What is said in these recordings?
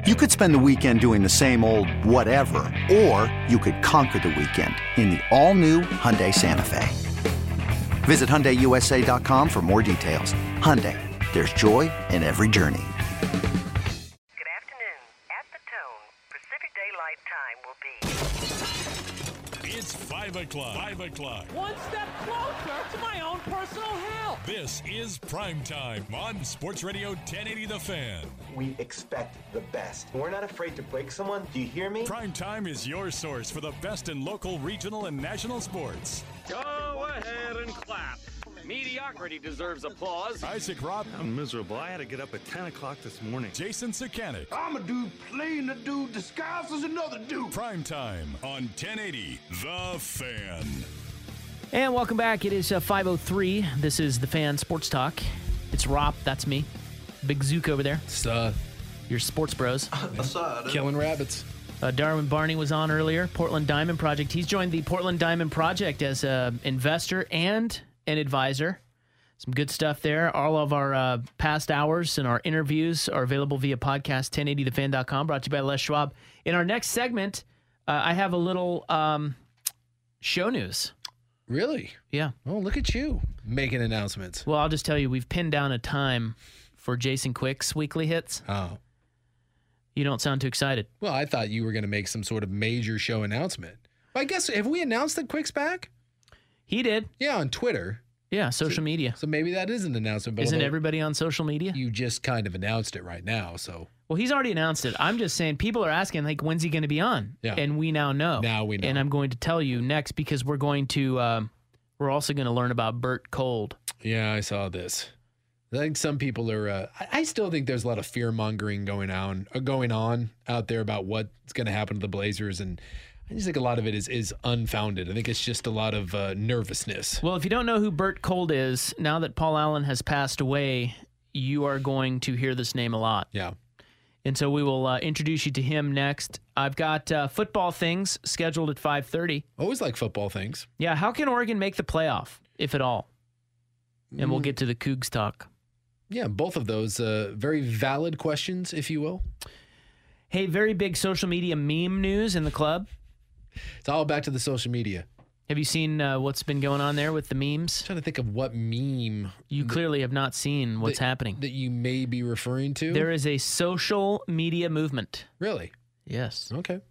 You could spend the weekend doing the same old whatever, or you could conquer the weekend in the all-new Hyundai Santa Fe. Visit HyundaiUSA.com for more details. Hyundai, there's joy in every journey. Good afternoon. At the tone, Pacific Daylight Time will be... It's 5 o'clock. 5 o'clock. One step closer to my own personal hell. This is Prime Time on Sports Radio 1080 The Fan. We expect the best. We're not afraid to break someone. Do you hear me? Prime Time is your source for the best in local, regional, and national sports. Go ahead and clap. Mediocrity deserves applause. Isaac Robb. I'm miserable. I had to get up at 10 o'clock this morning. Jason Sakanik. I'm a dude playing a dude disguised as another dude. Prime Time on 1080 The Fan. And welcome back. It is 5:03. This is The Fan Sports Talk. It's Rob. That's me. Big Zook over there. Your sports bros. Killing rabbits. Darwin Barney was on earlier. Portland Diamond Project. He's joined the Portland Diamond Project as an investor and an advisor. Some good stuff there. All of our past hours and our interviews are available via podcast, 1080thefan.com, brought to you by Les Schwab. In our next segment, I have a little show news. Really? Yeah. Oh, look at you making announcements. Well, I'll just tell you, we've pinned down a time for Jason Quick's weekly hits. Oh. You don't sound too excited. Well, I thought you were going to make some sort of major show announcement. I guess, have we announced that Quick's back? He did. Yeah, on Twitter. Yeah, social media. So maybe that is an announcement. But Isn't everybody on social media? You just kind of announced it right now, so. Well, he's already announced it. I'm just saying people are asking, like, when's he going to be on? Yeah. And we now know. Now we know. And I'm going to tell you next because we're going to, we're also going to learn about Bert Cold. Yeah, I saw this. I think some people are, I still think there's a lot of fear-mongering going on out there about what's going to happen to the Blazers, and I just think a lot of it is unfounded. I think it's just a lot of nervousness. Well, if you don't know who Bert Cold is, now that Paul Allen has passed away, you are going to hear this name a lot. Yeah. And so we will introduce you to him next. I've got football things scheduled at 5:30. Always like football things. Yeah, how can Oregon make the playoff, if at all? And we'll get to the Cougs talk. Yeah, both of those very valid questions, if you will. Hey, very big social media meme news in the club. It's all back to the social media. Have you seen what's been going on there with the memes? I'm trying to think of what meme. You clearly have not seen what's happening. That you may be referring to? There is a social media movement. Really? Yes. Okay.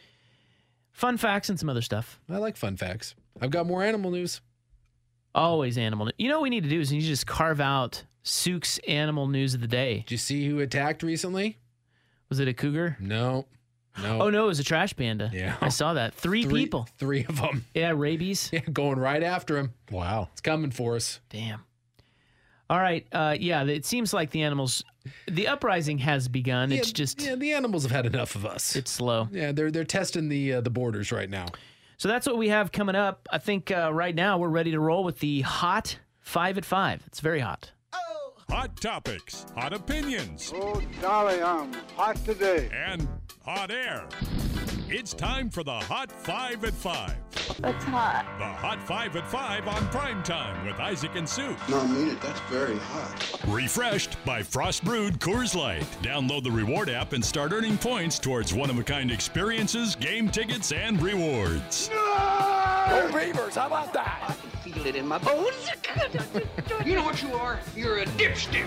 Fun facts and some other stuff. I like fun facts. I've got more animal news. Always animal news. You know what we need to do is you just carve out Sook's animal news of the day. Did you see who attacked recently? Was it a cougar? No. Oh, no, it was a trash panda. Yeah. I saw that. Three people. 3 of them. Yeah, rabies. Yeah, going right after him. Wow. It's coming for us. Damn. All right. Yeah, it seems like the uprising has begun. Yeah, It's just. Yeah, the animals have had enough of us. It's slow. Yeah, they're testing the borders right now. So that's what we have coming up. I think right now we're ready to roll with the hot 5 at 5. It's very hot. Hot topics, hot opinions, Oh, golly, I'm hot today. and hot air. It's time for the Hot 5 at 5. That's hot. The Hot 5 at 5 on Prime Time with Isaac and Sue. No, I mean it. That's very hot. Refreshed by Frost Brewed Coors Light. Download the Reward app and start earning points towards one-of-a-kind experiences, game tickets, and rewards. Oh, Beavers, how about that? I can feel it in my bones. You know what you are? You're a dipstick.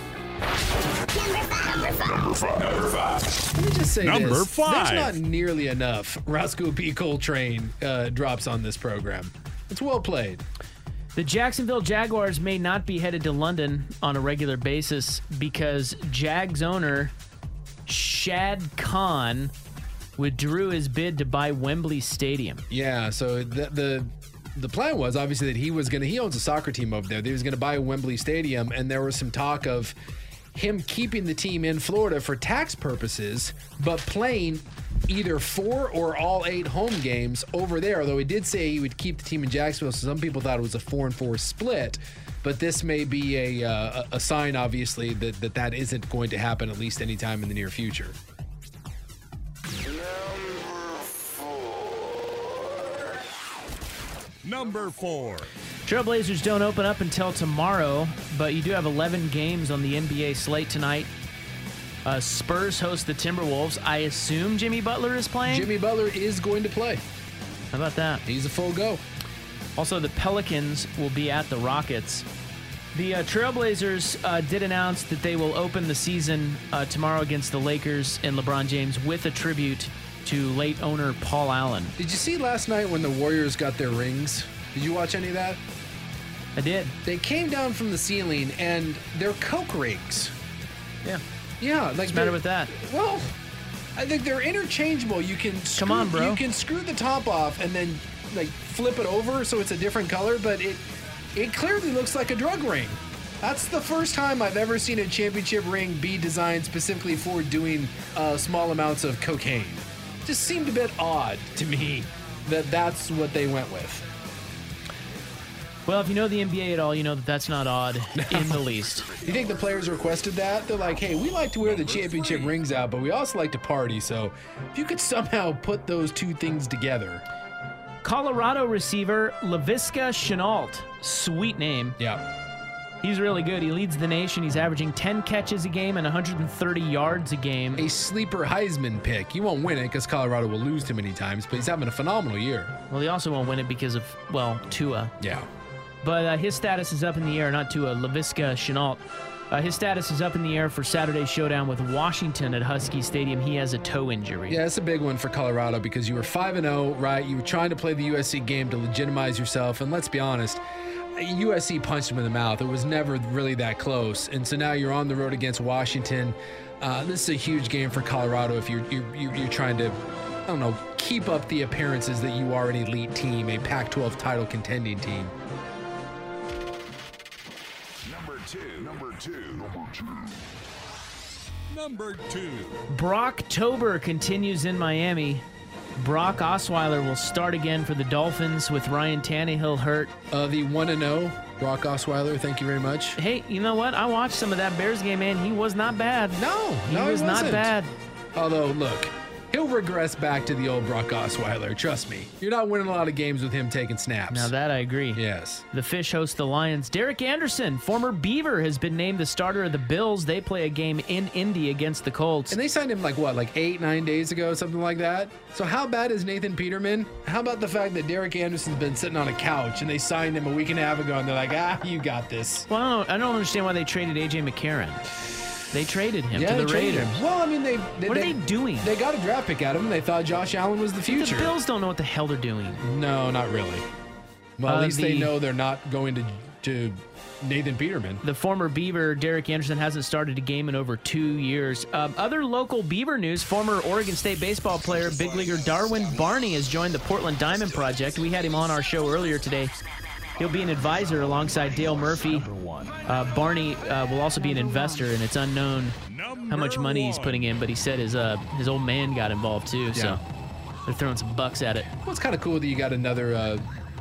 Let me just say Number this. 5. There's not nearly enough Roscoe P. Coltrane drops on this program. It's well played. The Jacksonville Jaguars may not be headed to London on a regular basis because Jags owner Shad Khan withdrew his bid to buy Wembley Stadium. Yeah, so the plan was obviously that he owns a soccer team over there. That he was going to buy Wembley Stadium, and there was some talk of him keeping the team in Florida for tax purposes, but playing either 4 or all 8 home games over there. Although he did say he would keep the team in Jacksonville, so some people thought it was a 4-4 split. But this may be a sign, obviously, that isn't going to happen at least anytime in the near future. Number 4. Trailblazers don't open up until tomorrow, but you do have 11 games on the NBA slate tonight. Spurs host the Timberwolves. I assume Jimmy Butler is playing? Jimmy Butler is going to play. How about that? He's a full go. Also, the Pelicans will be at the Rockets. The Trailblazers did announce that they will open the season tomorrow against the Lakers and LeBron James with a tribute to late owner Paul Allen. Did you see last night when the Warriors got their rings? Did you watch any of that? I did. They came down from the ceiling and they're Coke rings. Yeah. Yeah. Like What's the matter with that? Well, I think they're interchangeable. You can Come on, bro. You can screw the top off and then like flip it over so it's a different color, but it clearly looks like a drug ring. That's the first time I've ever seen a championship ring be designed specifically for doing small amounts of cocaine. Just seemed a bit odd to me that that's what they went with. Well, if you know the NBA at all, you know that that's not odd in the least. You think the players requested that? They're like, hey, we like to wear the championship rings out, but we also like to party. So if you could somehow put those two things together. Colorado receiver Laviska Shenault. Sweet name. Yeah. He's really good. He leads the nation. He's averaging 10 catches a game and 130 yards a game. A sleeper Heisman pick. You won't win it because Colorado will lose too many times, but he's having a phenomenal year. Well, he also won't win it because of, well, Tua. Yeah. But his status is up in the air, not Tua, Laviska Shenault. His status is up in the air for Saturday's showdown with Washington at Husky Stadium. He has a toe injury. Yeah, it's a big one for Colorado because you were 5-0, right? You were trying to play the USC game to legitimize yourself, and let's be honest, USC punched him in the mouth. It was never really that close, and so now you're on the road against Washington. This is a huge game for Colorado if you're trying to, I don't know, keep up the appearances that you are an elite team, a Pac-12 title contending team. Number two. Brocktober continues in Miami. Brock Osweiler will start again for the Dolphins with Ryan Tannehill hurt. The 1-0 Brock Osweiler, thank you very much. Hey, you know what? I watched some of that Bears game, man. He was not bad. No, he was not bad. Although, look, he'll regress back to the old Brock Osweiler. Trust me. You're not winning a lot of games with him taking snaps. Now that I agree. Yes. The Fish host the Lions. Derek Anderson, former Beaver, has been named the starter of the Bills. They play a game in Indy against the Colts. And they signed him like 8-9 days ago, something like that. So how bad is Nathan Peterman? How about the fact that Derek Anderson's been sitting on a couch and they signed him a week and a half ago and they're like, you got this. Well, I don't understand why they traded A.J. McCarron. They traded him to the Raiders. Well, I mean, what are they doing? They got a draft pick out of him. They thought Josh Allen was the future. The Bills don't know what the hell they're doing. No, not really. Well, at least they know they're not going to Nathan Peterman. The former Beaver, Derek Anderson, hasn't started a game in over 2 years. Other local Beaver news, former Oregon State baseball player, big leaguer Darwin Barney has joined the Portland Diamond Project. We had him on our show earlier today. He'll be an advisor alongside Dale Murphy. Barney will also be an investor, and it's unknown how much money he's putting in, but he said his old man got involved too, so they're throwing some bucks at it. Well, it's kind of cool that you got another,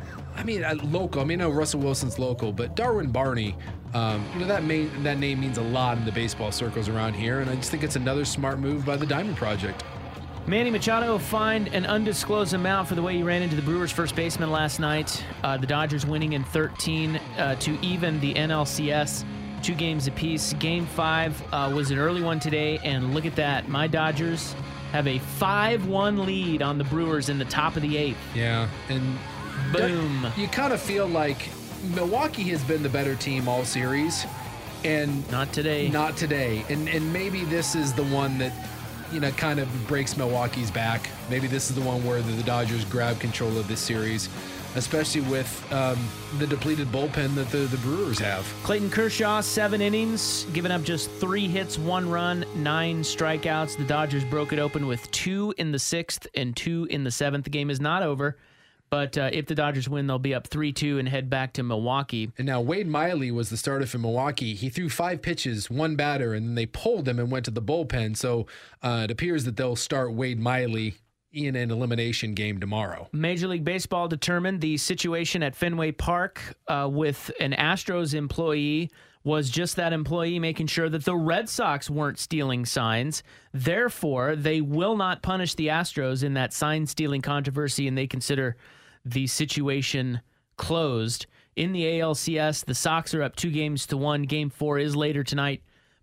local. I mean, I know Russell Wilson's local, but Darwin Barney, that name means a lot in the baseball circles around here, and I just think it's another smart move by the Diamond Project. Manny Machado fined an undisclosed amount for the way he ran into the Brewers' first baseman last night. The Dodgers winning in 13 to even the NLCS, 2 games apiece. Game 5 was an early one today, and look at that. My Dodgers have a 5-1 lead on the Brewers in the top of the 8th. Yeah, and boom. You kind of feel like Milwaukee has been the better team all series, and not today. Not today, and maybe this is the one that kind of breaks Milwaukee's back. Maybe this is the one where the Dodgers grab control of this series, especially with the depleted bullpen that the Brewers have. Clayton Kershaw, 7 innings, giving up just 3 hits, 1 run, 9 strikeouts. The Dodgers broke it open with 2 in the 6th and 2 in the 7th. The game is not over, but if the Dodgers win, they'll be up 3-2 and head back to Milwaukee. And now Wade Miley was the starter for Milwaukee. He threw 5 pitches, 1 batter, and then they pulled him and went to the bullpen. So it appears that they'll start Wade Miley in an elimination game tomorrow. Major League Baseball determined the situation at Fenway Park with an Astros employee was just that employee making sure that the Red Sox weren't stealing signs. Therefore, they will not punish the Astros in that sign-stealing controversy, and they consider the situation closed. In the ALCS, the Sox are up 2-1. Game 4 is later tonight.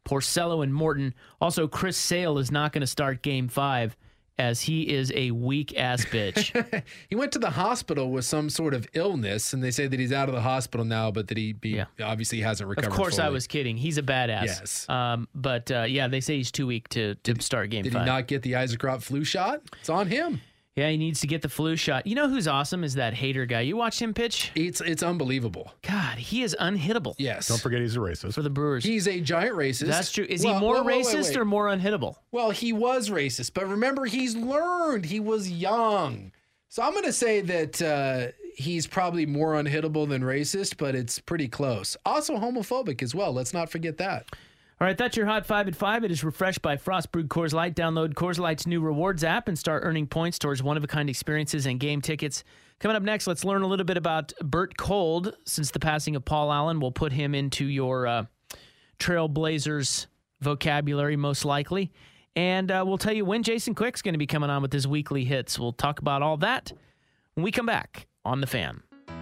Porcello and Morton. Also, Chris Sale is not going to start Game 5 as he is a weak-ass bitch. He went to the hospital with some sort of illness, and they say that he's out of the hospital now, but that he obviously hasn't recovered Of course, fully. I was kidding. He's a badass. Yes. But they say he's too weak to start Game 5. Did he not get the Isaac-Rott flu shot? It's on him. Yeah, he needs to get the flu shot. You know who's awesome is that Hader guy. You watched him pitch? It's unbelievable. God, he is unhittable. Yes. Don't forget he's a racist. For the Brewers. He's a giant racist. That's true. Is he more racist or more unhittable? Well, he was racist, but remember, he's learned. He was young. So I'm going to say that he's probably more unhittable than racist, but it's pretty close. Also homophobic as well. Let's not forget that. All right, that's your Hot 5 at 5. It is refreshed by Frost Brewed Coors Light. Download Coors Light's new rewards app and start earning points towards one-of-a-kind experiences and game tickets. Coming up next, let's learn a little bit about Bert Kolde. Since the passing of Paul Allen, we'll put him into your Trailblazers vocabulary, most likely. And we'll tell you when Jason Quick's going to be coming on with his weekly hits. We'll talk about all that when we come back on The Fan.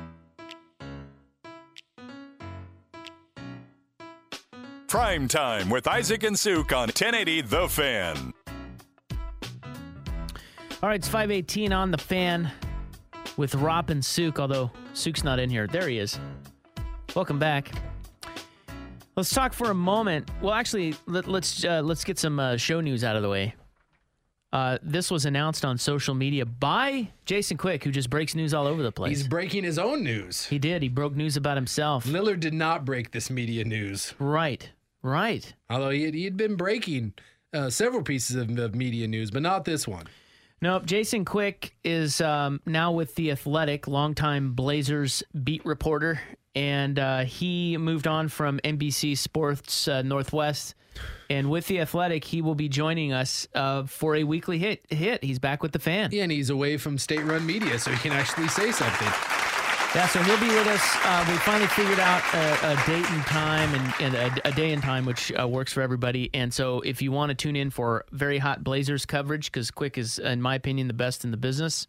Prime Time with Isaac and Suk on 1080 The Fan. All right, it's 5:18 on The Fan with Rob and Suk, although Suk's not in here. There he is. Welcome back. Let's talk for a moment. Well, actually, let's get some show news out of the way. This was announced on social media by Jason Quick, who just breaks news all over the place. He's breaking his own news. He did. He broke news about himself. Lillard did not break this media news. Right. Although he'd been breaking several pieces of media news, but not this one. Nope. Jason Quick is now with The Athletic, longtime Blazers beat reporter, and he moved on from NBC Sports Northwest. And with The Athletic, he will be joining us for a weekly hit. He's back with The Fan. Yeah, and he's away from state-run media, so he can actually say something. Yeah, so he'll be with us. We finally figured out a date and time and a day and time which works for everybody. And so if you want to tune in for very hot Blazers coverage, because Quick is, in my opinion, the best in the business,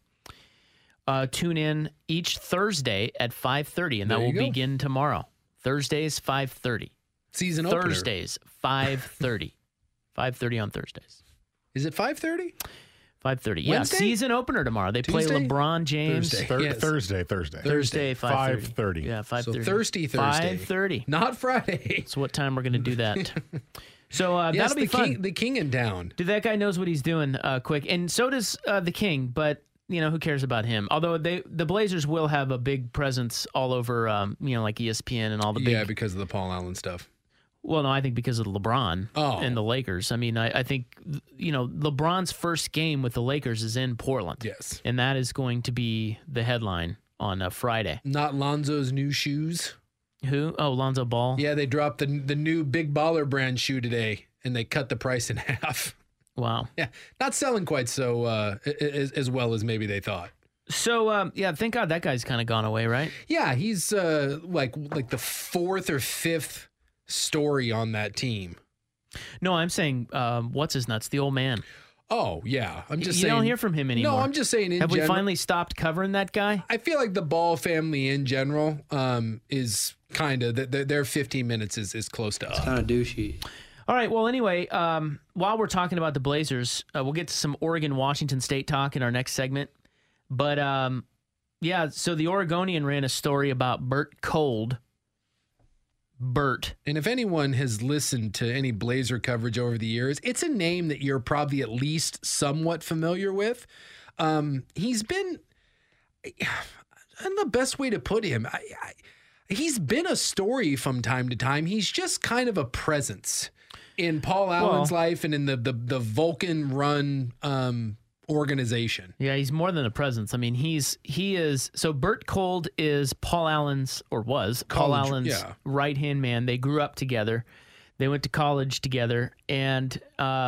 tune in each Thursday at 5:30, and that will begin tomorrow. Thursdays, 5:30. Season opener. Thursdays, 5:30. 5:30 on Thursdays. Is it 5:30? 5:30. Yeah, season opener tomorrow. They play LeBron James. Thursday. Thursday, 5:30. Yeah, 5:30. So Thursday. 5:30. Not Friday. That's what time we're going to do that. So that'll be fun. The King in town. Dude, that guy knows what he's doing, Quick. And so does the King, but who cares about him? Although the Blazers will have a big presence all over, like ESPN and all the big... Yeah, because of the Paul Allen stuff. Well, no, I think because of LeBron and the Lakers. I mean, I think, LeBron's first game with the Lakers is in Portland. Yes. And that is going to be the headline on Friday. Not Lonzo's new shoes. Who? Oh, Lonzo Ball. Yeah, they dropped the new Big Baller brand shoe today, and they cut the price in half. Wow. Yeah, not selling quite so as well as maybe they thought. So, thank God that guy's kind of gone away, right? Yeah, he's like the fourth or fifth story on that team. No, I'm saying what's his nuts, the old man. Oh yeah, I'm just saying. You don't hear from him anymore. No, I'm just saying. Have we finally stopped covering that guy? I feel like the Ball family in general is kind of their 15 minutes is close to up. It's kind of douchey. All right. Well, anyway, while we're talking about the Blazers, we'll get to some Oregon-Washington State talk in our next segment. But so the Oregonian ran a story about Bert Kolde. Bert. And if anyone has listened to any Blazer coverage over the years, it's a name that you're probably at least somewhat familiar with. He's been, and the best way to put him, he's been a story from time to time. He's just kind of a presence in Paul Allen's life and in the Vulcan run organization. Yeah, he's more than a presence. I mean, he is. So Bert Kolde is Paul Allen's, or was Paul Allen's right-hand man. They grew up together. They went to college together. And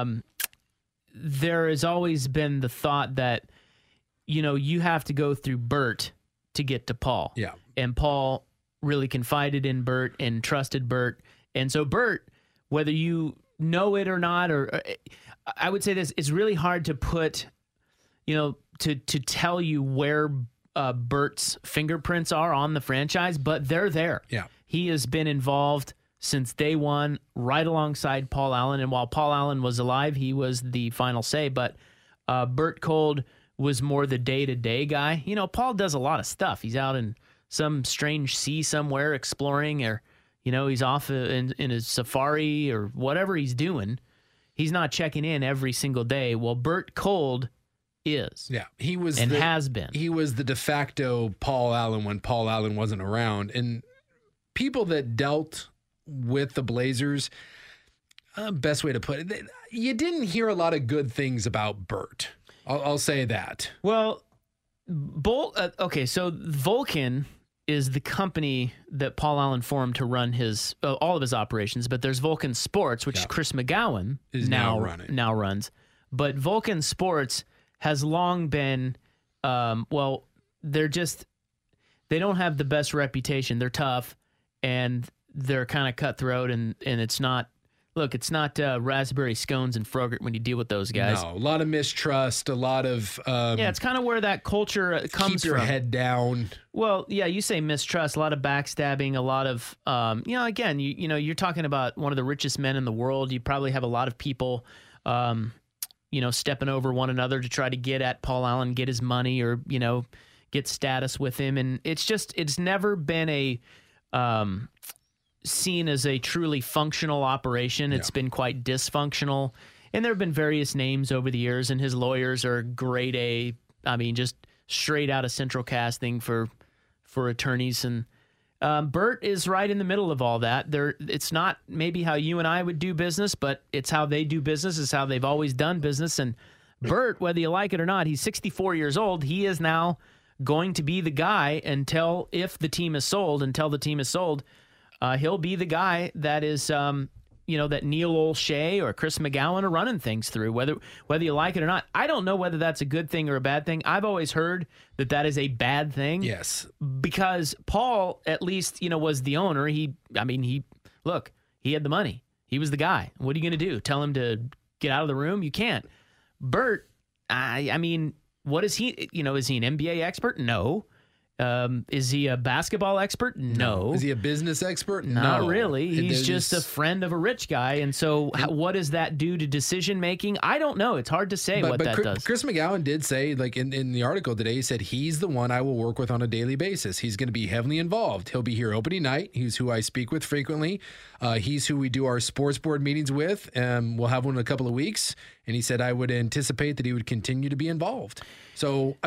there has always been the thought that, you have to go through Bert to get to Paul. Yeah. And Paul really confided in Bert and trusted Bert. And so Bert, whether you know it or not, or I would say this, it's really hard to put... to tell you where Bert's fingerprints are on the franchise, but they're there. Yeah. He has been involved since day one, right alongside Paul Allen. And while Paul Allen was alive, he was the final say. But Bert Kolde was more the day-to-day guy. You know, Paul does a lot of stuff. He's out in some strange sea somewhere exploring, or, you know, he's off in a safari or whatever he's doing. He's not checking in every single day. Well, Bert Kolde is. Yeah, he was and has been. He was the de facto Paul Allen when Paul Allen wasn't around. And people that dealt with the Blazers, best way to put it, you didn't hear a lot of good things about Bert. I'll say that. Well, okay, so Vulcan is the company that Paul Allen formed to run his all of his operations, but there's Vulcan Sports, which Chris McGowan is now runs. But Vulcan Sports has long been, they don't have the best reputation. They're tough, and they're kind of cutthroat, and it's not. Look, it's not raspberry scones and Frogurt when you deal with those guys. No, a lot of mistrust, a lot of... it's kind of where that culture comes from. Keep your head down. Well, yeah, you say mistrust, a lot of backstabbing, a lot of, again, you're talking about one of the richest men in the world. You probably have a lot of people, stepping over one another to try to get at Paul Allen, get his money, or, get status with him. And it's never been seen as a truly functional operation. It's been quite dysfunctional, and there have been various names over the years, and his lawyers are grade A, just straight out of central casting for attorneys. And Bert is right in the middle of all that. It's not maybe how you and I would do business, but it's how they do business. It's how they've always done business. And Bert, whether you like it or not, he's 64 years old. He is now going to be the guy until the team is sold. He'll be the guy that is, that Neil Olshey or Chris McGowan are running things through, whether you like it or not. I don't know whether that's a good thing or a bad thing. I've always heard that is a bad thing. Yes. Because Paul, at least, was the owner. He had the money. He was the guy. What are you going to do? Tell him to get out of the room? You can't. Bert, what is he? Is he an NBA expert? No. Is he a basketball expert? No. Is he a business expert? Not No. really. He's just a friend of a rich guy. And so what does that do to decision making? I don't know. It's hard to say what that does. Chris McGowan did say, in the article today, he said he's the one I will work with on a daily basis. He's going to be heavily involved. He'll be here opening night. He's who I speak with frequently. He's who we do our sports board meetings with. We'll have one in a couple of weeks. And he said I would anticipate that he would continue to be involved. So,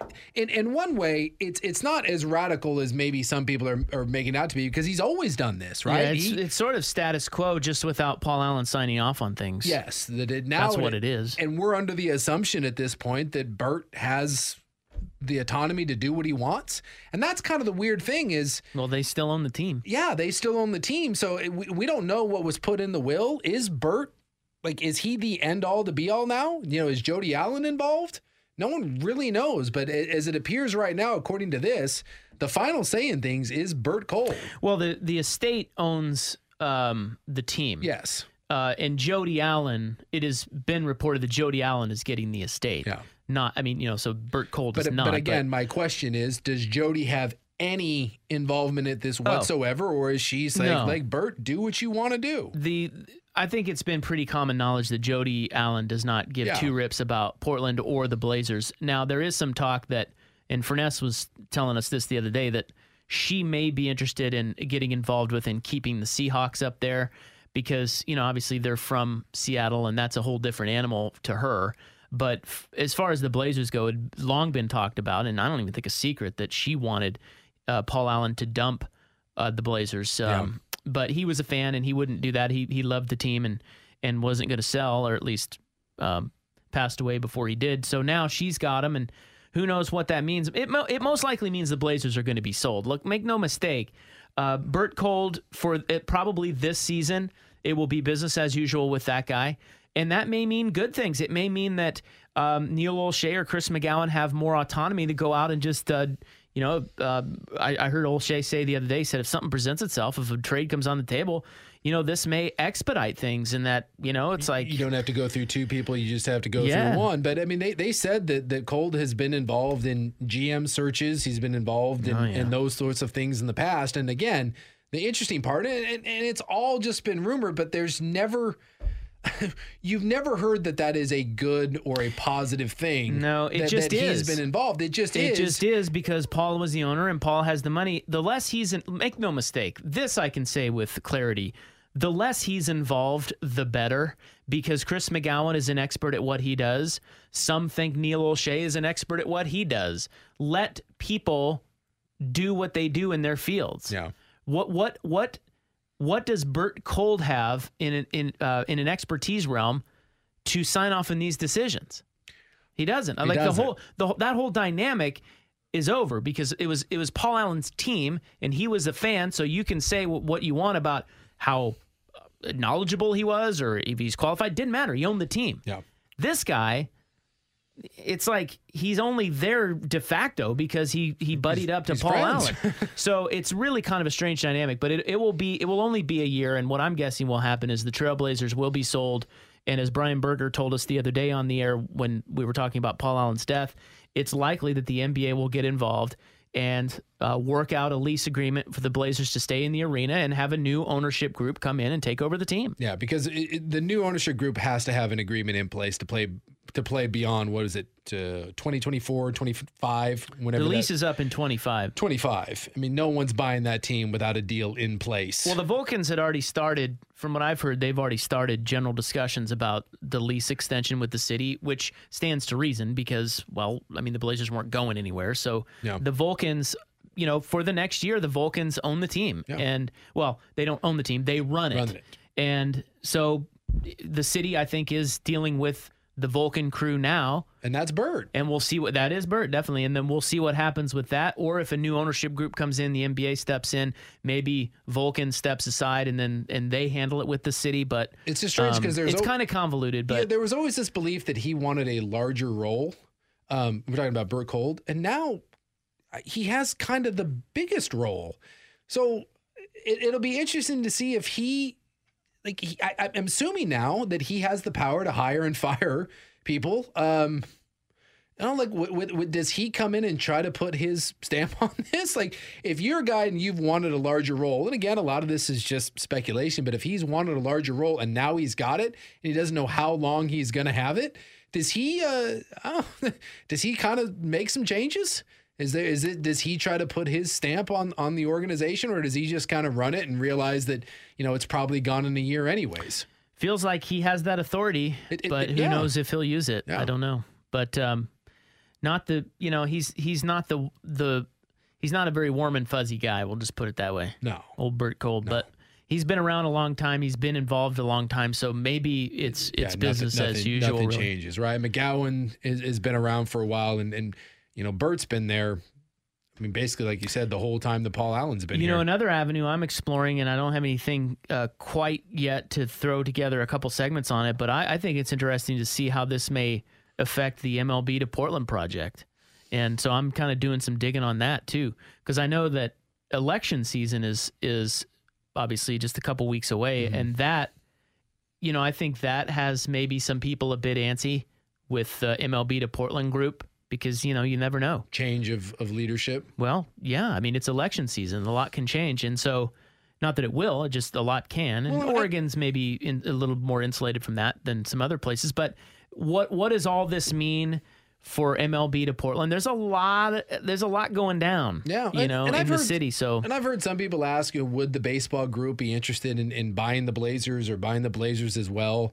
in one way, it's not as radical as maybe some people are making out to be, because he's always done this, right? Yeah, it's sort of status quo, just without Paul Allen signing off on things. Yes. That's what it is. And we're under the assumption at this point that Bert has the autonomy to do what he wants. And that's kind of the weird thing is... Well, they still own the team. Yeah, they still own the team. So we don't know what was put in the will. Is Bert, is he the end-all to be-all now? Is Jody Allen involved? No one really knows, but as it appears right now, according to this, the final say in things is Bert Kolde. Well, the estate owns the team. Yes. And Jody Allen, it has been reported that Jody Allen is getting the estate. Yeah. So Bert Kolde is not. But again, my question is, does Jody have any involvement at this whatsoever, or is she saying, Bert, do what you want to do? I think it's been pretty common knowledge that Jody Allen does not give two rips about Portland or the Blazers. Now, there is some talk that, and Furness was telling us this the other day, that she may be interested in getting involved with and keeping the Seahawks up there because, obviously they're from Seattle and that's a whole different animal to her. But as far as the Blazers go, it had long been talked about, and I don't even think a secret, that she wanted Paul Allen to dump the Blazers. But he was a fan, and he wouldn't do that. He loved the team and wasn't going to sell, or at least passed away before he did. So now she's got him, and who knows what that means. It most likely means the Blazers are going to be sold. Look, make no mistake, Bert Kolde, for probably this season, it will be business as usual with that guy. And that may mean good things. It may mean that Neil Olshey or Chris McGowan have more autonomy to go out and just, I heard Olshey say the other day, said if something presents itself, if a trade comes on the table, this may expedite things, and that, it's like... You don't have to go through two people, you just have to go through one. But, they said that Kolde has been involved in GM searches. He's been involved in those sorts of things in the past. And again, the interesting part, and it's all just been rumored, but there's never, you've never heard that is a good or a positive thing. No, it just is. He's been involved. It just is because Paul was the owner and Paul has the money. The less make no mistake, this I can say with clarity, the less he's involved, the better, because Chris McGowan is an expert at what he does. Some think Neil O'Shea is an expert at what he does. Let people do what they do in their fields. Yeah. What does Bert Kold have in an expertise realm to sign off on these decisions? He doesn't. That whole dynamic is over because it was Paul Allen's team and he was a fan. So you can say what you want about how knowledgeable he was or if he's qualified. Didn't matter. He owned the team. Yeah. This guy, it's like he's only there de facto because he buddied up to Paul Allen. So it's really kind of a strange dynamic, but it will only be a year. And what I'm guessing will happen is the Trailblazers will be sold. And as Brian Berger told us the other day on the air when we were talking about Paul Allen's death, it's likely that the NBA will get involved and work out a lease agreement for the Blazers to stay in the arena and have a new ownership group come in and take over the team. Yeah, because the new ownership group has to have an agreement in place to play beyond, what is it, 2024, 25, whenever the lease is up in 25. 25. I mean, no one's buying that team without a deal in place. Well, the Vulcans had already started, from what I've heard, they've already started general discussions about the lease extension with the city, which stands to reason because, well, I mean, the Blazers weren't going anywhere. So the Vulcans, for the next year, the Vulcans own the team. Yeah. And, well, they don't own the team. They run it. And so the city, I think, is dealing with the Vulcan crew now. And that's Bird. And we'll see that is Bird, definitely. And then we'll see what happens with that. Or if a new ownership group comes in, the NBA steps in, maybe Vulcan steps aside and they handle it with the city. But it's just strange because it's kind of convoluted. But there was always this belief that he wanted a larger role. We're talking about Bert Kold. And now he has kind of the biggest role. So it'll be interesting to see if I'm assuming now that he has the power to hire and fire people. Does he come in and try to put his stamp on this? Like, if you're a guy and you've wanted a larger role, and again, a lot of this is just speculation, but if he's wanted a larger role and now he's got it and he doesn't know how long he's going to have it, does he kind of make some changes? Does he try to put his stamp on the organization, or does he just kind of run it and realize that, it's probably gone in a year anyways? Feels like he has that authority, but who knows if he'll use it? Yeah. I don't know. But not the, he's not he's not a very warm and fuzzy guy. We'll just put it that way. No. Old Bert Kold, no. But he's been around a long time. He's been involved a long time. So maybe it's business as usual. Nothing changes, right? McGowan has been around for a while and Bert's been there. I mean, basically, like you said, the whole time that Paul Allen's been here. Another avenue I'm exploring, and I don't have anything quite yet to throw together a couple segments on it, but I think it's interesting to see how this may affect the MLB to Portland project. And so I'm kind of doing some digging on that, too, because I know that election season is obviously just a couple weeks away, and that, I think that has maybe some people a bit antsy with the MLB to Portland group. Because, you never know. Change of leadership? Well, yeah. I mean, it's election season. A lot can change. And so, not that it will, just a lot can. And Oregon's maybe a little more insulated from that than some other places. But what does all this mean for MLB to Portland? There's a lot going down, in the city. So, and I've heard some people ask, would the baseball group be interested in buying the Blazers or buying the Blazers as well?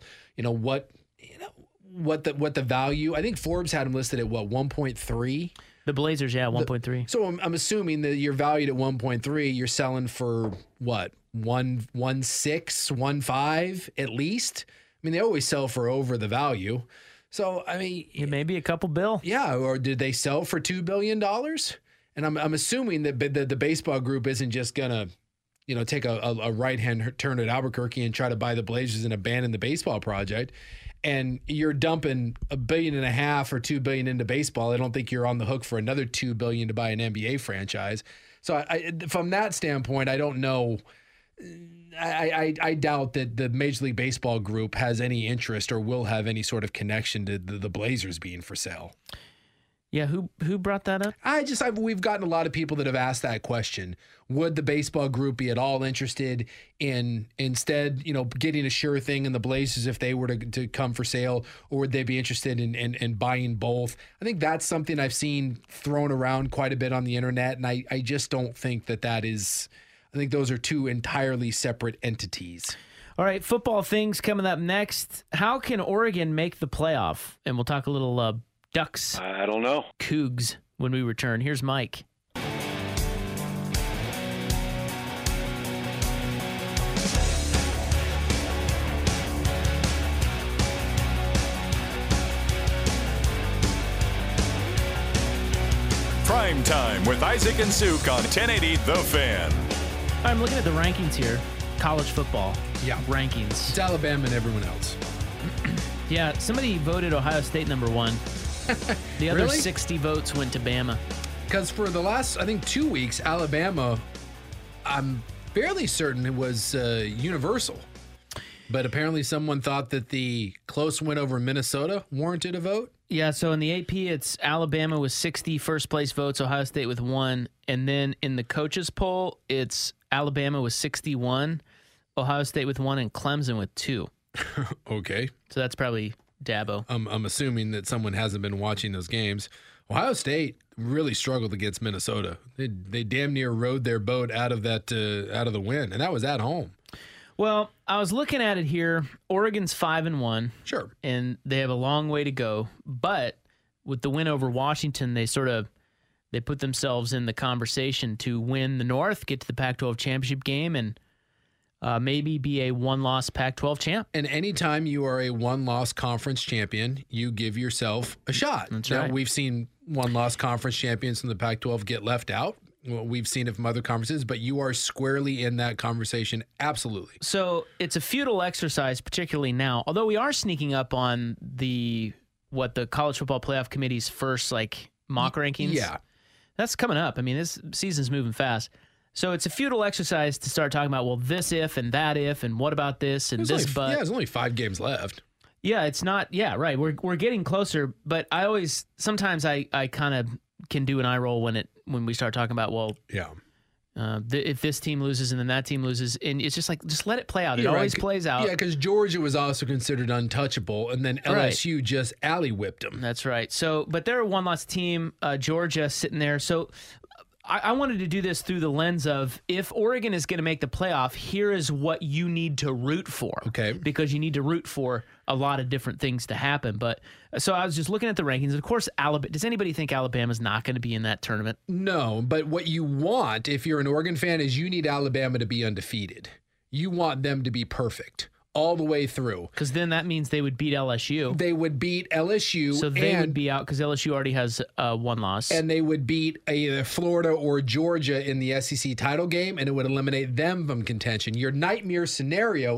What the value? I think Forbes had them listed at 1.3. The Blazers, 1.3. So I'm assuming that you're valued at 1.3. You're selling for what, 1.6, 1.5 at least. I mean, they always sell for over the value. So I mean, maybe a couple bill. Yeah, or did they sell for $2 billion? And I'm assuming that the baseball group isn't just gonna, take a right hand turn at Albuquerque and try to buy the Blazers and abandon the baseball project. And you're dumping $1.5 billion or $2 billion into baseball. I don't think you're on the hook for another $2 billion to buy an NBA franchise. So from that standpoint, I don't know. I doubt that the Major League Baseball group has any interest or will have any sort of connection to the Blazers being for sale. Yeah, who brought that up? We've gotten a lot of people that have asked that question. Would the baseball group be at all interested in instead, getting a sure thing in the Blazers if they were to come for sale, or would they be interested in buying both? I think that's something I've seen thrown around quite a bit on the internet, and I just don't think that is. I think those are two entirely separate entities. All right, football things coming up next. How can Oregon make the playoff? And we'll talk a little Ducks. I don't know. Cougs when we return. Here's Mike. Prime Time with Isaac and Suk on 1080 The Fan. I'm looking at the rankings here. College football. Yeah. Rankings. It's Alabama and everyone else. Yeah, somebody voted Ohio State number 1. The other Really? 60 votes went to Bama. Because for the last, 2 weeks, Alabama, I'm fairly certain it was universal. But apparently someone thought that the close win over Minnesota warranted a vote. Yeah, so in the AP, it's Alabama with 60 first-place votes, Ohio State with 1. And then in the coaches poll, it's Alabama with 61, Ohio State with 1, and Clemson with 2. Okay. So that's probably Dabo. I'm assuming that someone hasn't been watching those games. Ohio State really struggled against Minnesota. They damn near rode their boat out of the win, and that was at home. Well, I was looking at it here. Oregon's 5-1. Sure. And they have a long way to go. But with the win over Washington, they put themselves in the conversation to win the North, get to the Pac-12 championship game, and maybe be a one-loss Pac-12 champ. And anytime you are a one-loss conference champion, you give yourself a shot. That's now, right. We've seen one-loss conference champions from the Pac-12 get left out. Well, we've seen it from other conferences, but you are squarely in that conversation. Absolutely. So it's a futile exercise, particularly now, although we are sneaking up on the College Football Playoff Committee's first mock rankings. Yeah. That's coming up. I mean, this season's moving fast. So it's a futile exercise to start talking about, well, this if and that if and what about this and this but. Yeah, there's only 5 games left. Yeah, it's not. Yeah, right. We're getting closer, but sometimes I kind of can do an eye roll when we start talking about, well, yeah. If this team loses and then that team loses, and it's just just let it play out. It always plays out. Yeah, because Georgia was also considered untouchable, and then LSU just alley-whipped them. That's right. So, but they're a one-loss team. Georgia sitting there. So I wanted to do this through the lens of, if Oregon is going to make the playoff, here is what you need to root for. Okay. Because you need to root for a lot of different things to happen. But so I was just looking at the rankings. Of course, does anybody think Alabama's not going to be in that tournament? No, but what you want, if you're an Oregon fan, is you need Alabama to be undefeated. You want them to be perfect all the way through. Because then that means they would beat LSU. They would beat LSU. So they would be out because LSU already has one loss. And they would beat either Florida or Georgia in the SEC title game, and it would eliminate them from contention. Your nightmare scenario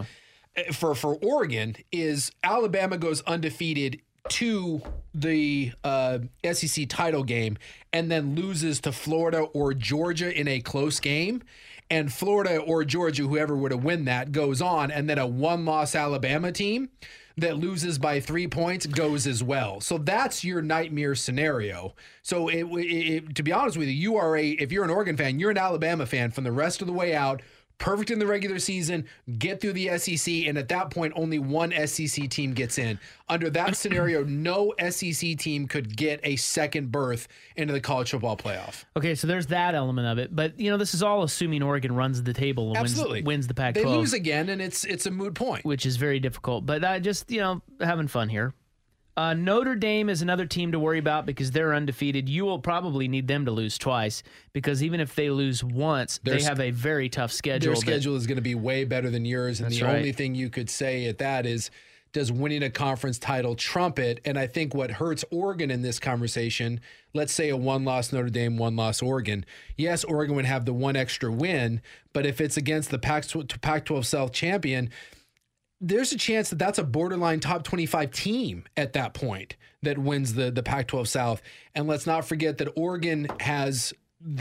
for Oregon is Alabama goes undefeated to the SEC title game and then loses to Florida or Georgia in a close game. And Florida or Georgia, whoever would have win that, goes on, and then a one-loss Alabama team that loses by 3 points goes as well. So that's your nightmare scenario. So to be honest with you, if you're an Oregon fan, you're an Alabama fan from the rest of the way out. Perfect in the regular season, get through the SEC, and at that point, only one SEC team gets in. Under that scenario, no SEC team could get a second berth into the college football playoff. Okay, so there's that element of it. But, this is all assuming Oregon runs the table and wins the Pac-12. They lose again, and it's a moot point. Which is very difficult. But I just, having fun here. Notre Dame is another team to worry about because they're undefeated. You will probably need them to lose twice because even if they lose once, they have a very tough schedule. Their schedule is going to be way better than yours. And the only thing you could say at that is, does winning a conference title trump it? And I think what hurts Oregon in this conversation, let's say a one-loss Notre Dame, one-loss Oregon. Yes, Oregon would have the one extra win, but if it's against the Pac-12 South champion, there's a chance that that's a borderline top 25 team at that point that wins the Pac-12 South. And let's not forget that Oregon has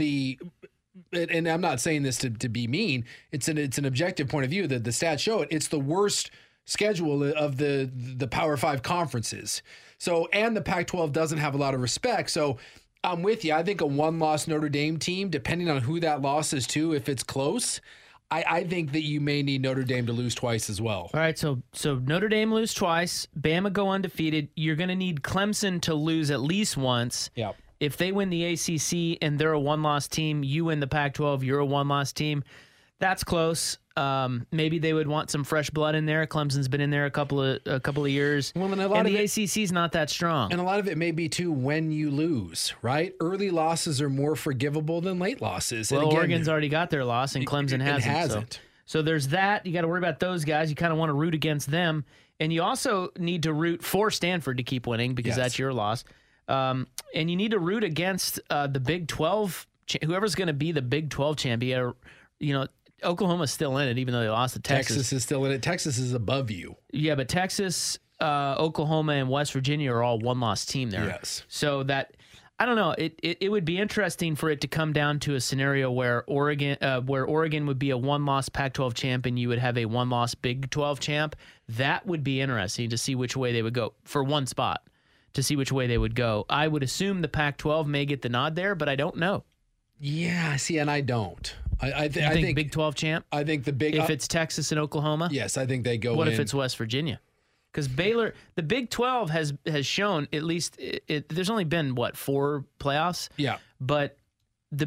and I'm not saying this to be mean, it's an objective point of view that the stats show it. It's the worst schedule of the Power 5 conferences. So, and the Pac-12 doesn't have a lot of respect. So I'm with you. I think a one-loss Notre Dame team, depending on who that loss is to, if it's close, I think that you may need Notre Dame to lose twice as well. All right, so Notre Dame lose twice, Bama go undefeated. You're going to need Clemson to lose at least once. Yep. If they win the ACC and they're a one-loss team, you win the Pac-12, you're a one-loss team. That's close. Maybe they would want some fresh blood in there. Clemson's been in there a couple of years. Well, and the ACC's not that strong. And a lot of it may be, too, when you lose, right? Early losses are more forgivable than late losses. Well, and again, Oregon's already got their loss, and Clemson hasn't. So there's that. You got to worry about those guys. You kind of want to root against them. And you also need to root for Stanford to keep winning because that's your loss. And you need to root against the Big 12, whoever's going to be the Big 12 champion. You know, Oklahoma's still in it, even though they lost to Texas. Texas is still in it. Texas is above you. Yeah, but Texas, Oklahoma, and West Virginia are all one-loss team there. Yes. So that, I don't know. It would be interesting for it to come down to a scenario where Oregon would be a one-loss Pac-12 champ and you would have a one-loss Big 12 champ. That would be interesting to see which way they would go for one spot, to see which way they would go. I would assume the Pac-12 may get the nod there, but I don't know. Yeah, see, and I don't. I think Big 12 champ? I think the big... If it's Texas and Oklahoma? Yes, I think they go What if it's West Virginia? Because Baylor, the Big 12 has shown at least there's only been 4 playoffs. Yeah, but the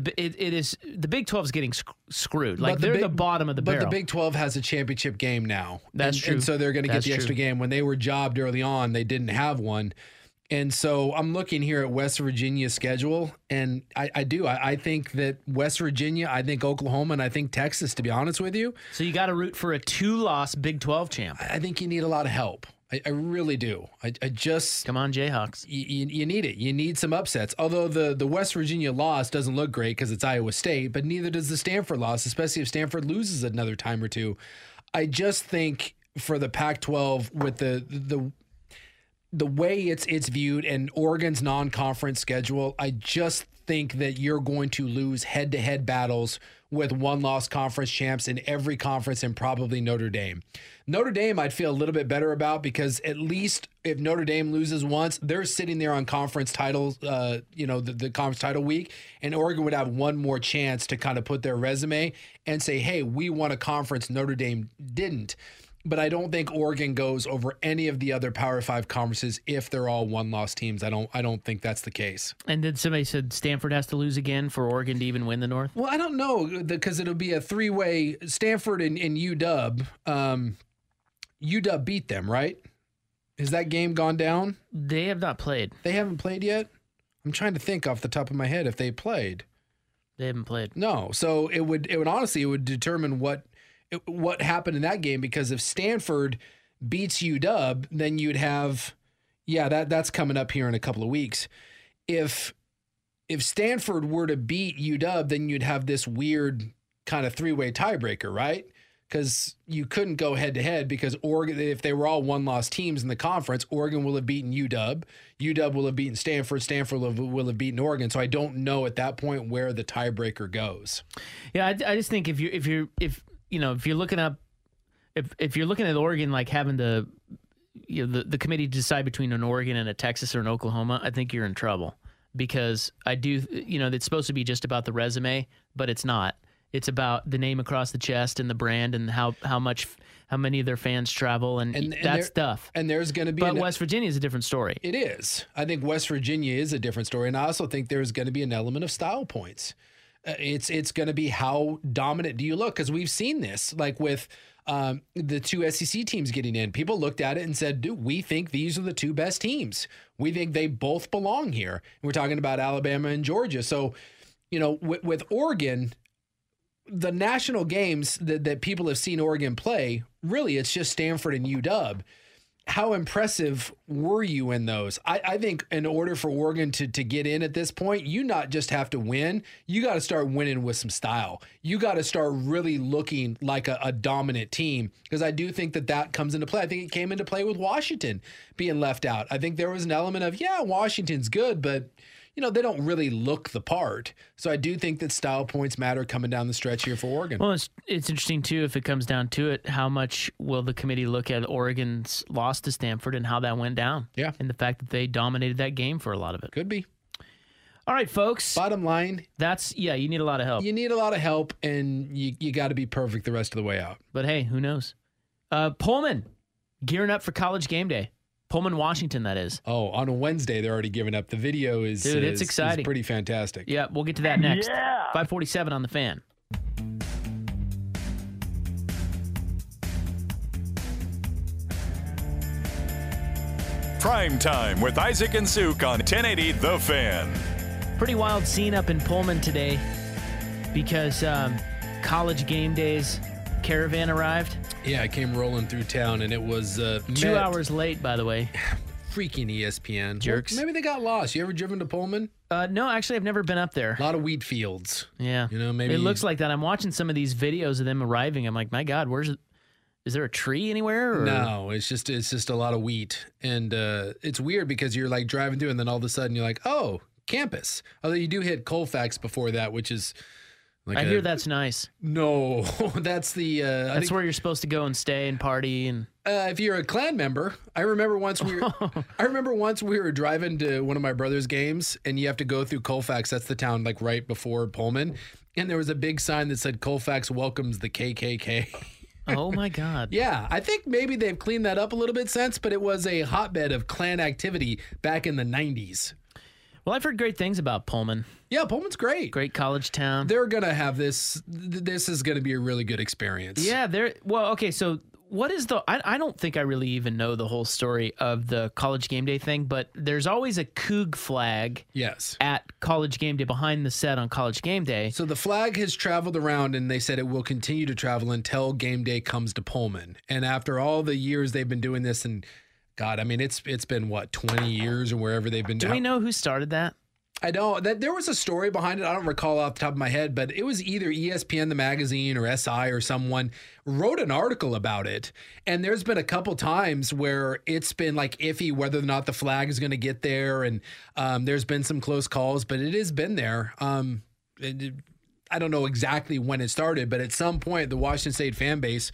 Big 12 is getting screwed. Like they're the bottom of the barrel. But the Big 12 has a championship game now. That's true. And so they're going to get the extra game. When they were jobbed early on, they didn't have one. And so I'm looking here at West Virginia's schedule, and I think that West Virginia, I think Oklahoma, and I think Texas, to be honest with you. So you got to root for a 2-loss Big 12 champ. I think you need a lot of help. I really do. I just... Come on, Jayhawks. You need it. You need some upsets. Although the West Virginia loss doesn't look great because it's Iowa State, but neither does the Stanford loss, especially if Stanford loses another time or two. I just think for the Pac-12 with the way it's viewed and Oregon's non-conference schedule, I just think that you're going to lose head-to-head battles with one-loss conference champs in every conference and probably Notre Dame. Notre Dame I'd feel a little bit better about because at least if Notre Dame loses once, they're sitting there on conference titles, the conference title week, and Oregon would have one more chance to kind of put their resume and say, hey, we won a conference Notre Dame didn't. But I don't think Oregon goes over any of the other Power 5 conferences if they're all one-loss teams. I don't think that's the case. And then somebody said Stanford has to lose again for Oregon to even win the North? Well, I don't know because it'll be a 3-way Stanford and UW. UW beat them, right? Has that game gone down? They have not played. They haven't played yet? I'm trying to think off the top of my head if they played. They haven't played. No. So it would determine what happened in that game, because if Stanford beats UW, then you'd have, that's coming up here in a couple of weeks. If Stanford were to beat UW, then you'd have this weird kind of 3-way tiebreaker, right? Because you couldn't go head-to-head because Oregon, if they were all one-loss teams in the conference, Oregon will have beaten UW. UW will have beaten Stanford. Stanford will have beaten Oregon. So I don't know at that point where the tiebreaker goes. Yeah, I just think if you're looking at Oregon like having the committee decide between an Oregon and a Texas or an Oklahoma, I think you're in trouble because it's supposed to be just about the resume, but it's not. It's about the name across the chest and the brand and how many of their fans travel and that's tough. And there's going to be, but West Virginia is a different story. It is. I think West Virginia is a different story, and I also think there's going to be an element of style points. It's going to be how dominant do you look, because we've seen this like with the 2 SEC teams getting in. People looked at it and said, dude, we think these are the 2 best teams. We think they both belong here. And we're talking about Alabama and Georgia. So, with Oregon, the national games that people have seen Oregon play, really it's just Stanford and UW. How impressive were you in those? I think in order for Oregon to get in at this point, you not just have to win, you got to start winning with some style. You got to start really looking like a dominant team, because I do think that comes into play. I think it came into play with Washington being left out. I think there was an element of, Washington's good, but they don't really look the part. So I do think that style points matter coming down the stretch here for Oregon. Well, it's interesting, too, if it comes down to it, how much will the committee look at Oregon's loss to Stanford and how that went down? Yeah. And the fact that they dominated that game for a lot of it. Could be. All right, folks. Bottom line. You need a lot of help. You need a lot of help, and you got to be perfect the rest of the way out. But, hey, who knows? Pullman, gearing up for College Game Day. Pullman, Washington, that is. Oh, on a Wednesday, they're already giving up. The video is, it's exciting. Is pretty fantastic. Yeah, we'll get to that next. 547 on the Fan. Prime Time with Isaac and Suk on 1080 The Fan. Pretty wild scene up in Pullman today because College Game Day's caravan arrived. Yeah, it came rolling through town, and it was 2 hours late, by the way. Freaking ESPN. Jerks. Well, maybe they got lost. You ever driven to Pullman? No, actually, I've never been up there. A lot of wheat fields. Yeah. Maybe. It looks like that. I'm watching some of these videos of them arriving. I'm like, my God, is there a tree anywhere? Or? No, it's just a lot of wheat. And it's weird because you're like driving through, and then all of a sudden you're like, oh, campus. Although you do hit Colfax before that, which is like I hear that's nice. No, that's the that's where you're supposed to go and stay and party. And if you're a Klan member, I remember once we were driving to one of my brother's games, and you have to go through Colfax. That's the town like right before Pullman, and there was a big sign that said Colfax welcomes the KKK. Oh my God. Yeah, I think maybe they've cleaned that up a little bit since, but it was a hotbed of Klan activity back in the 90s. Well, I've heard great things about Pullman. Yeah, Pullman's great. Great college town. They're going to have this. This is going to be a really good experience. Yeah, okay, so what is I don't think I really even know the whole story of the College Game Day thing, but there's always a Coug flag at College Game Day behind the set on College Game Day. So the flag has traveled around, and they said it will continue to travel until game day comes to Pullman. And after all the years they've been doing this, and God, I mean, it's been, 20 years or wherever they've been. Do we know who started that? I don't. There was a story behind it. I don't recall off the top of my head, but it was either ESPN, the magazine, or SI, or someone wrote an article about it. And there's been a couple times where it's been like iffy whether or not the flag is going to get there. And there's been some close calls, but it has been there. I don't know exactly when it started, but at some point, the Washington State fan base,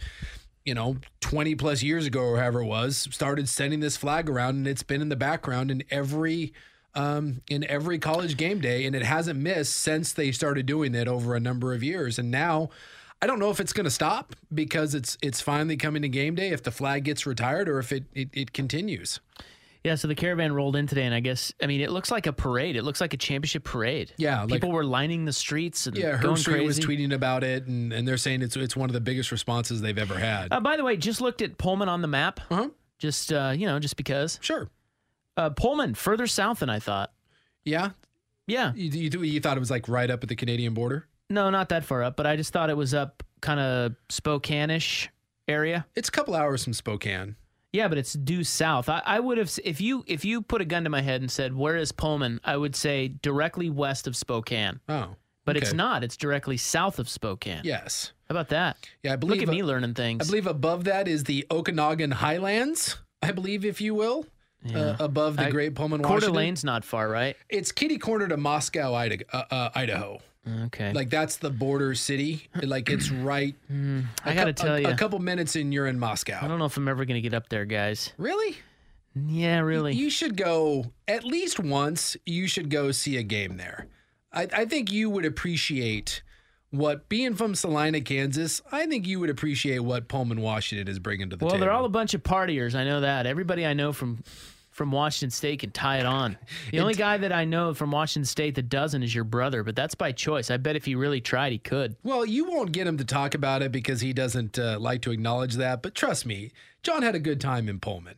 20 plus years ago or however it was, started sending this flag around, and it's been in the background in every College Game Day, and it hasn't missed since they started doing it over a number of years. And now I don't know if it's going to stop because it's finally coming to game day, if the flag gets retired or if it continues. Yeah, so the caravan rolled in today, and it looks like a parade. It looks like a championship parade. Yeah. People were lining the streets and going Herb Street crazy. was tweeting about it, and they're saying it's one of the biggest responses they've ever had. By the way, just looked at Pullman on the map. Uh-huh. Just, just because. Sure. Pullman, further south than I thought. Yeah? Yeah. You thought it was like right up at the Canadian border? No, not that far up, but I just thought it was up kind of Spokane-ish area. It's a couple hours from Spokane. Yeah, but it's due south. I would have, if you put a gun to my head and said, where is Pullman? I would say directly west of Spokane. Oh. But it's not. It's directly south of Spokane. Yes. How about that? Yeah, I believe. Look at me learning things. I believe above that is the Okanagan Highlands, I believe, if you will. Yeah. Above the Great Pullman, Coeur Washington. d'Alene's not far, right? It's kitty corner to Moscow, Idaho. Okay. Like, that's the border city. Like, it's right. I got to tell you. A couple minutes and you're in Moscow. I don't know if I'm ever going to get up there, guys. Really? Yeah, really. You should go at least once. You should go see a game there. I think you would appreciate being from Salina, Kansas, I think you would appreciate what Pullman, Washington is bringing to the table. Well, they're all a bunch of partiers. I know that. Everybody I know from Washington State can tie it on. The only guy that I know from Washington State that doesn't is your brother, but that's by choice. I bet if he really tried, he could. Well, you won't get him to talk about it because he doesn't like to acknowledge that, but trust me, John had a good time in Pullman.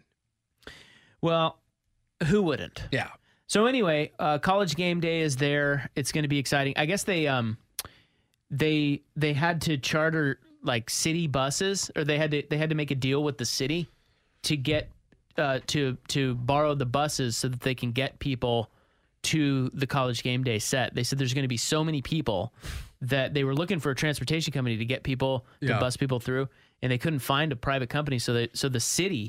Well, who wouldn't? Yeah. So anyway, College Game Day is there. It's going to be exciting. I guess they had to charter like city buses, or they had to make a deal with the city to get to borrow the buses so that they can get people to the College Game Day set. They said there's going to be so many people that they were looking for a transportation company to get people to bus people through, and they couldn't find a private company. So the city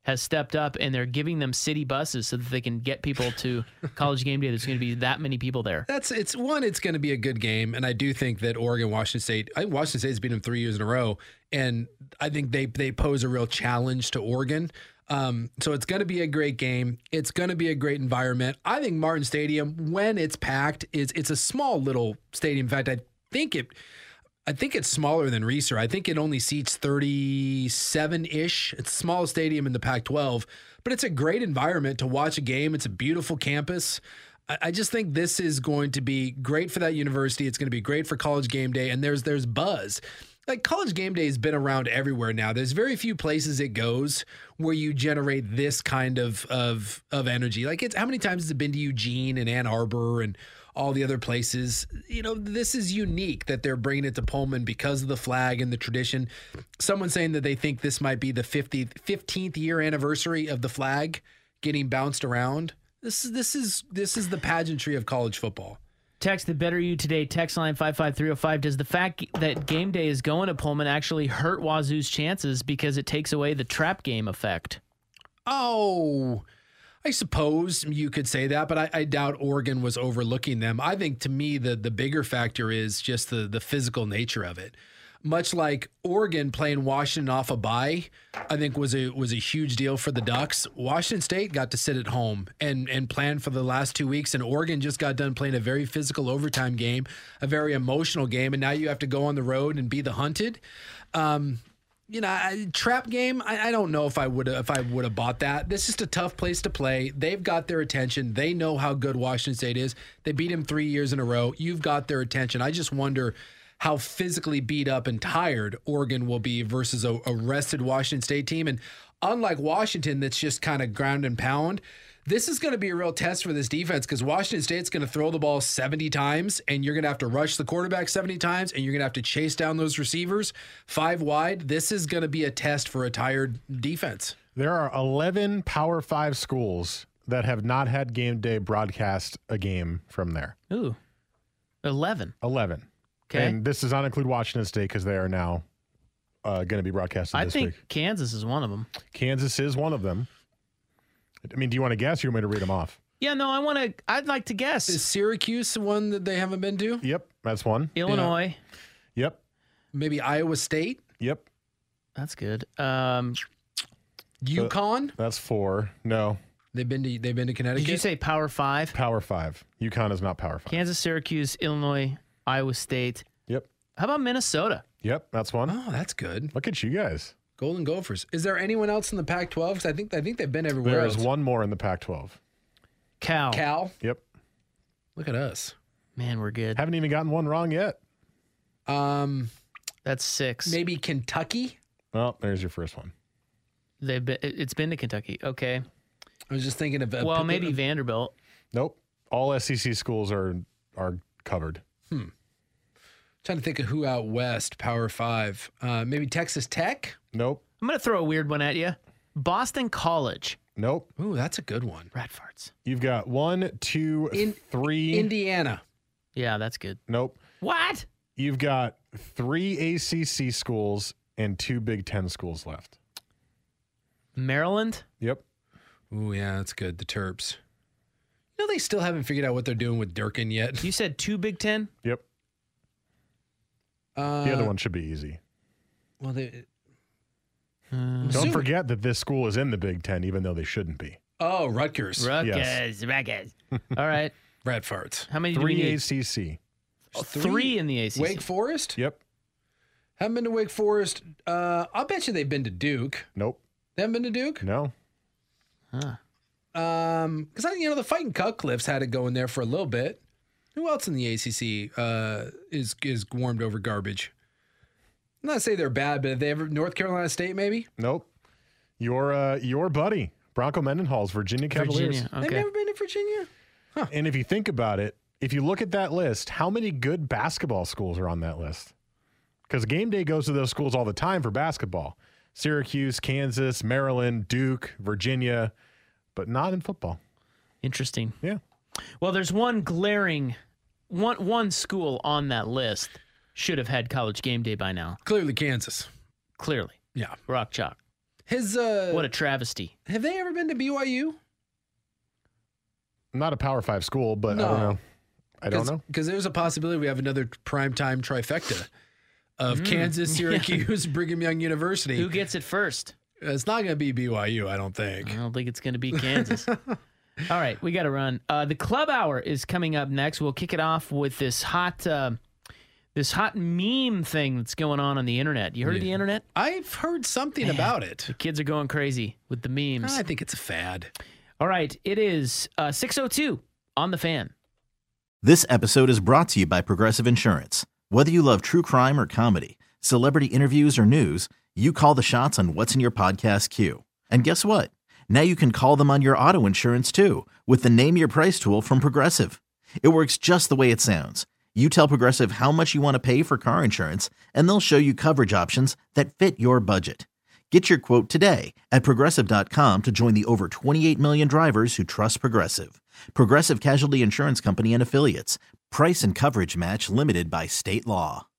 has stepped up, and they're giving them city buses so that they can get people to College Game Day. There's going to be that many people there. It's going to be a good game, and I do think that Washington State's beaten them 3 years in a row, and I think they pose a real challenge to Oregon. So it's going to be a great game. It's going to be a great environment. I think Martin Stadium, when it's packed, it's a small little stadium. In fact, I think it's smaller than Reser. I think it only seats 37-ish. It's the smallest stadium in the Pac-12, but it's a great environment to watch a game. It's a beautiful campus. I just think this is going to be great for that university. It's going to be great for College Game Day, and there's buzz. Like, College Game Day has been around everywhere now. There's very few places it goes where you generate this kind of energy. Like, how many times has it been to Eugene and Ann Arbor and all the other places? This is unique that they're bringing it to Pullman because of the flag and the tradition. Someone's saying that they think this might be the 15th year anniversary of the flag getting bounced around. This is the pageantry of college football. Text the Better You Today text line 55305. Does the fact that Game Day is going to Pullman actually hurt Wazoo's chances because it takes away the trap game effect? Oh, I suppose you could say that, but I doubt Oregon was overlooking them. I think, to me, the bigger factor is just the physical nature of it. Much like Oregon playing Washington off a bye, I think was a huge deal for the Ducks. Washington State got to sit at home and plan for the last 2 weeks, and Oregon just got done playing a very physical overtime game, a very emotional game, and now you have to go on the road and be the hunted. Trap game, I don't know if I would have bought that. This is a tough place to play. They've got their attention. They know how good Washington State is. They beat him 3 years in a row. You've got their attention. I just wonder how physically beat up and tired Oregon will be versus a rested Washington State team. And unlike Washington, that's just kind of ground and pound, this is going to be a real test for this defense because Washington State's going to throw the ball 70 times, and you're going to have to rush the quarterback 70 times, and you're going to have to chase down those receivers 5 wide. This is going to be a test for a tired defense. There are 11 Power 5 schools that have not had Game Day broadcast a game from there. Ooh, 11. 11. Okay. And this does not include Washington State because they are now going to be broadcasted this week. I think Kansas is one of them. Kansas is one of them. I mean, do you want to guess or you want me to read them off? Yeah, no, I'd like to guess. Is Syracuse the one that they haven't been to? Yep, that's one. Illinois. Yeah. Yep. Maybe Iowa State? Yep. That's good. UConn? That's 4. No. They've been to Connecticut? Did you say Power 5? Power 5. UConn is not Power 5. Kansas, Syracuse, Illinois, Iowa State. Yep. How about Minnesota? Yep, that's one. Oh, that's good. Look at you guys. Golden Gophers. Is there anyone else in the Pac-12? Because I think they've been everywhere else. There's one more in the Pac-12. Cal? Yep. Look at us. Man, we're good. Haven't even gotten one wrong yet. That's 6. Maybe Kentucky? Well, there's your first one. It's been to Kentucky. Okay. I was just thinking of... maybe Vanderbilt. Nope. All SEC schools are covered. Trying to think of who out west, Power 5. Maybe Texas Tech? Nope. I'm going to throw a weird one at you. Boston College. Nope. Ooh, that's a good one. Rat farts. You've got 1, 2, 3. Indiana. Yeah, that's good. Nope. What? You've got 3 ACC schools and 2 Big Ten schools left. Maryland? Yep. Ooh, yeah, that's good. The Terps. They still haven't figured out what they're doing with Durkin yet. You said 2 Big Ten? Yep. The other one should be easy. Well, don't forget that this school is in the Big Ten, even though they shouldn't be. Oh, Rutgers. Rutgers. All right. Rat farts. How many do we 3 need? ACC. 3 in the ACC. Wake Forest? Yep. Haven't been to Wake Forest. I'll bet you they've been to Duke. Nope. They haven't been to Duke? No. Because the Fighting Cutcliffes had it going there for a little bit. Who else in the ACC is warmed over garbage? I'm not saying they're bad, but have they ever North Carolina State maybe? Nope. Your buddy Bronco Mendenhall's Virginia Cavaliers. Virginia. Okay. They've never been to Virginia. Huh. And if you think about it, if you look at that list, how many good basketball schools are on that list? Because Game Day goes to those schools all the time for basketball. Syracuse, Kansas, Maryland, Duke, Virginia, but not in football. Interesting. Yeah. Well, there's one glaring, one school on that list should have had College Game Day by now. Clearly Kansas. Clearly. Yeah. Rock chalk. What a travesty. Have they ever been to BYU? Not a Power 5 school, but No. I don't know. Because there's a possibility we have another primetime trifecta of Kansas, Syracuse, Brigham Young University. Who gets it first? It's not going to be BYU, I don't think. I don't think it's going to be Kansas. All right, we got to run. The Club Hour is coming up next. We'll kick it off with this hot meme thing that's going on the internet. You heard of the internet? I've heard something about it. The kids are going crazy with the memes. I think it's a fad. All right, it is 6:02 on The Fan. This episode is brought to you by Progressive Insurance. Whether you love true crime or comedy, celebrity interviews or news, you call the shots on what's in your podcast queue. And guess what? Now you can call them on your auto insurance too with the Name Your Price tool from Progressive. It works just the way it sounds. You tell Progressive how much you want to pay for car insurance, and they'll show you coverage options that fit your budget. Get your quote today at Progressive.com to join the over 28 million drivers who trust Progressive. Progressive Casualty Insurance Company and Affiliates. Price and coverage match limited by state law.